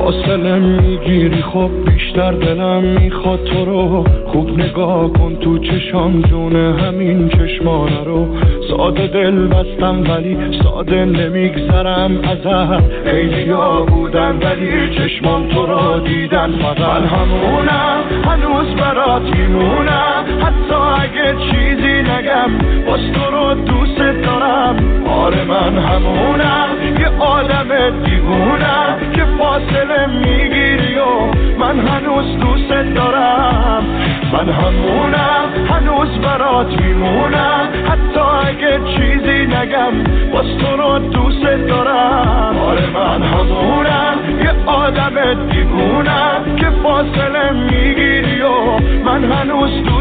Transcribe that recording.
فاصله میگیری خب بیشتر دلم میخواد تو رو خوب نگاه کن تو چشام جونه همین چشمانه رو ساده دل بستم ولی ساده نمیگذرم ازت خیلی ها بودن ولی چشمان تو رو دیدن فقط من همونم هنوز برات میمونم حتی اگه چیزی نگم باز تو رو دوست دارم آره من همونم یه آدم دیوونم که فاصله میگیری و من هنوز دوست دارم من همونم هنوز برات میمونم حتی اگه چیزی نگم باز تو رو دوست دارم آره من همونم یه آدم دیوونم که فاصله میگیری و من هنوز دوست